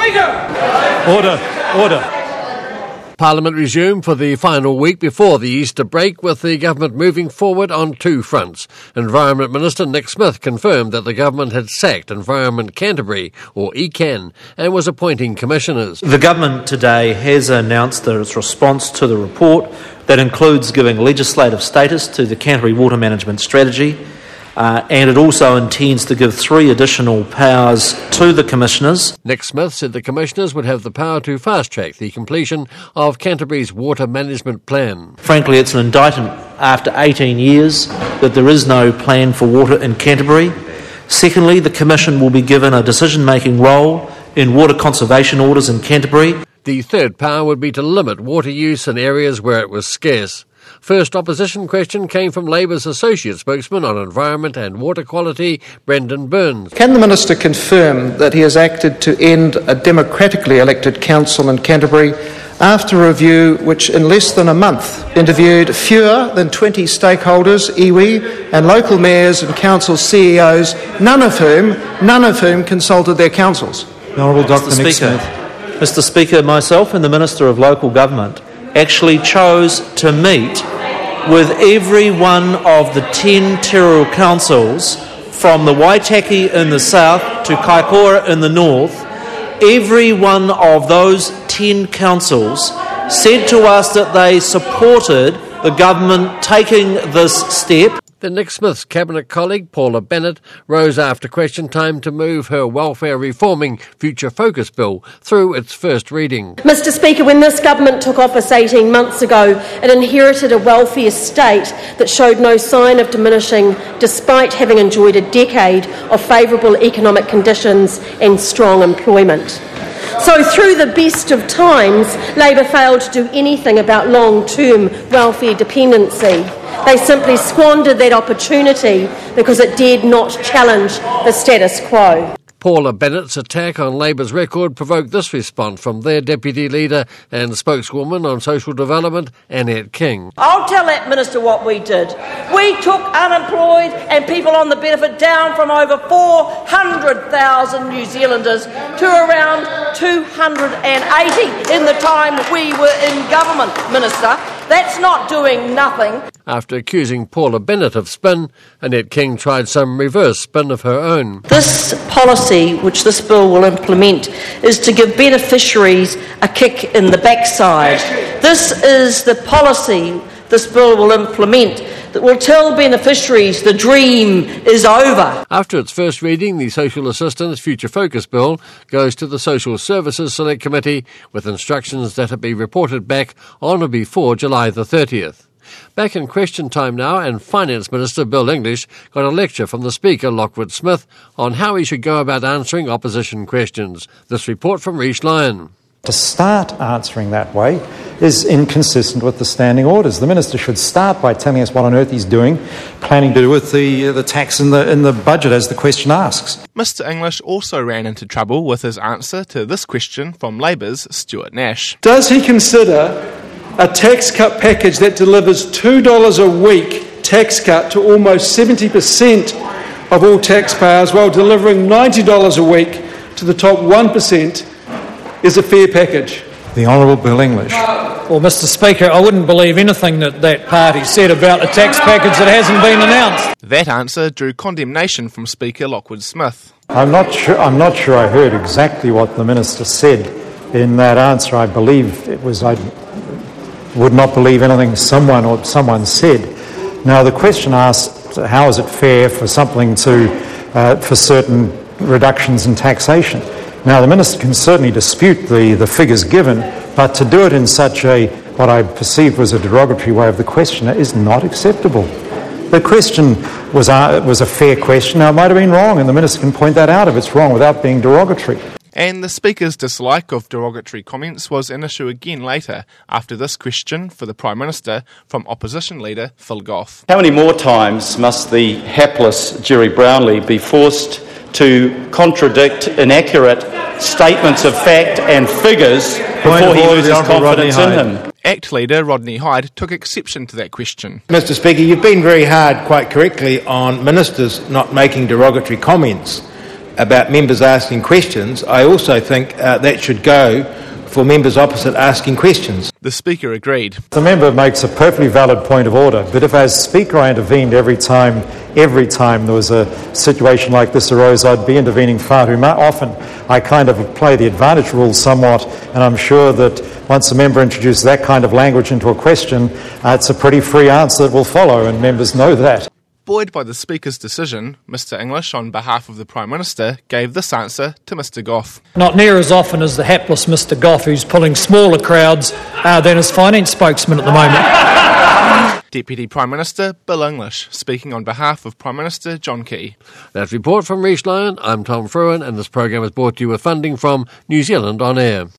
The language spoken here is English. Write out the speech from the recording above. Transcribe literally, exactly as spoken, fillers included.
Speaker! Order, order. Parliament resumed for the final week before the Easter break, with the government moving forward on two fronts. Environment Minister Nick Smith confirmed that the government had sacked Environment Canterbury, or E C A N, and was appointing commissioners. The government today has announced that its response to the report, that includes giving legislative status to the Canterbury Water Management Strategy, Uh, and it also intends to give three additional powers to the commissioners. Nick Smith said the commissioners would have the power to fast-track the completion of Canterbury's water management plan. Frankly, it's an indictment after eighteen years that there is no plan for water in Canterbury. Secondly, the Commission will be given a decision-making role in water conservation orders in Canterbury. The third power would be to limit water use in areas where it was scarce. First opposition question came from Labour's Associate Spokesman on Environment and Water Quality, Brendan Burns. Can the Minister confirm that he has acted to end a democratically elected council in Canterbury after a review which in less than a month interviewed fewer than twenty stakeholders, iwi, and local mayors and council C E Os, none of whom, none of whom consulted their councils? The Honourable Doctor Nick Smith. Mister Speaker, myself and the Minister of Local Government actually chose to meet with every one of the ten Te Reo councils, from the Waitaki in the south to Kaikoura in the north. Every one of those ten councils said to us that they supported the government taking this step. Then Nick Smith's Cabinet colleague, Paula Bennett, rose after question time to move her welfare reforming Future Focus bill through its first reading. Mister Speaker, when this government took office eighteen months ago, it inherited a welfare state that showed no sign of diminishing, despite having enjoyed a decade of favourable economic conditions and strong employment. So through the best of times, Labour failed to do anything about long-term welfare dependency. They simply squandered that opportunity because it dared not challenge the status quo. Paula Bennett's attack on Labour's record provoked this response from their Deputy Leader and spokeswoman on social development, Annette King. I'll tell that minister what we did. We took unemployed and people on the benefit down from over four hundred thousand New Zealanders to around two hundred eighty in the time we were in government, Minister. That's not doing nothing. After accusing Paula Bennett of spin, Annette King tried some reverse spin of her own. This policy, which this bill will implement, is to give beneficiaries a kick in the backside. This is the policy this bill will implement that will tell beneficiaries the dream is over. After its first reading, the Social Assistance Future Focus bill goes to the Social Services Select Committee with instructions that it be reported back on or before July the thirtieth. Back in question time now, and Finance Minister Bill English got a lecture from the Speaker, Lockwood Smith, on how he should go about answering opposition questions. This report from Rhys Lyon. To start answering that way is inconsistent with the standing orders. The Minister should start by telling us what on earth he's doing, planning to do with the, uh, the tax in the, in the budget, as the question asks. Mister English also ran into trouble with his answer to this question from Labour's Stuart Nash. Does he consider a tax cut package that delivers two dollars a week tax cut to almost seventy percent of all taxpayers while delivering ninety dollars a week to the top one percent is a fair package? The Honourable Bill English. Well, Mister Speaker, I wouldn't believe anything that that party said about a tax package that hasn't been announced. That answer drew condemnation from Speaker Lockwood Smith. I'm not sure. I'm not sure I heard exactly what the Minister said in that answer. I believe it was. I would not believe anything someone or someone said. Now, the question asked, how is it fair for something to uh, for certain reductions in taxation? Now, the Minister can certainly dispute the, the figures given, but to do it in such a, what I perceived was a derogatory way of the questioner, is not acceptable. The question was a, was a fair question. Now, it might have been wrong, and the Minister can point that out if it's wrong without being derogatory. And the Speaker's dislike of derogatory comments was an issue again later, after this question for the Prime Minister from Opposition Leader Phil Goff. How many more times must the hapless Jerry Brownlee be forced to contradict inaccurate statements of fact and figures before he loses confidence in him? ACT Leader Rodney Hyde took exception to that question. Mister Speaker, you've been very hard, quite correctly, on ministers not making derogatory comments. about members asking questions, I also think uh, that should go for members opposite asking questions. The Speaker agreed. The member makes a perfectly valid point of order, but if as Speaker I intervened every time, every time there was a situation like this arose, I'd be intervening far too often. I kind of play the advantage rule somewhat, and I'm sure that once a member introduces that kind of language into a question, uh, it's a pretty free answer that will follow, and members know that. Buoyed by the Speaker's decision, Mr English, on behalf of the Prime Minister, gave this answer to Mr Goff. Not near as often as the hapless Mr Goff, who's pulling smaller crowds uh, than his finance spokesman at the moment. Deputy Prime Minister Bill English, speaking on behalf of Prime Minister John Key. That report from Reece Lyon. I'm Tom Fruin, and this program is brought to you with funding from New Zealand On Air.